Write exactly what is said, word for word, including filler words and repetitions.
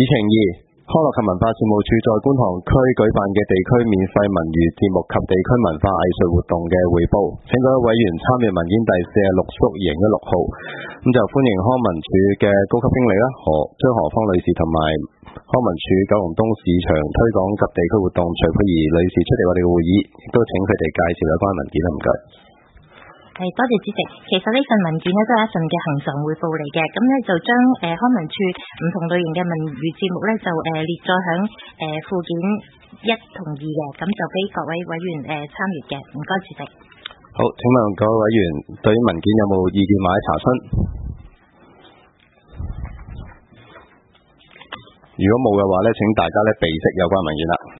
情二，康樂及文化事務處在觀塘區舉辦嘅地區免費文娛節目及地區文化藝術活動嘅匯報，請各位委員參閱文件第四十六縮二零一六號。咁就歡迎康文署嘅高級經理啦，何張何芳女士同埋康文署九龍東市場推廣及地區活動徐佩儀女士出席我哋嘅會議，亦都請佢哋介紹有關文件啦，唔該。 係，多謝主席。其實呢份文件咧都係一份嘅恆常匯報嚟嘅，咁咧就將誒、呃、康文署唔同類型嘅文娛節目咧就誒、呃、列咗響誒附件一同二嘅，咁就俾各位委員誒參閱嘅。唔該，主席。 好，請問各位委員對於文件有冇意見或者查詢？如果冇嘅話咧，請大家咧備悉有關文件啦。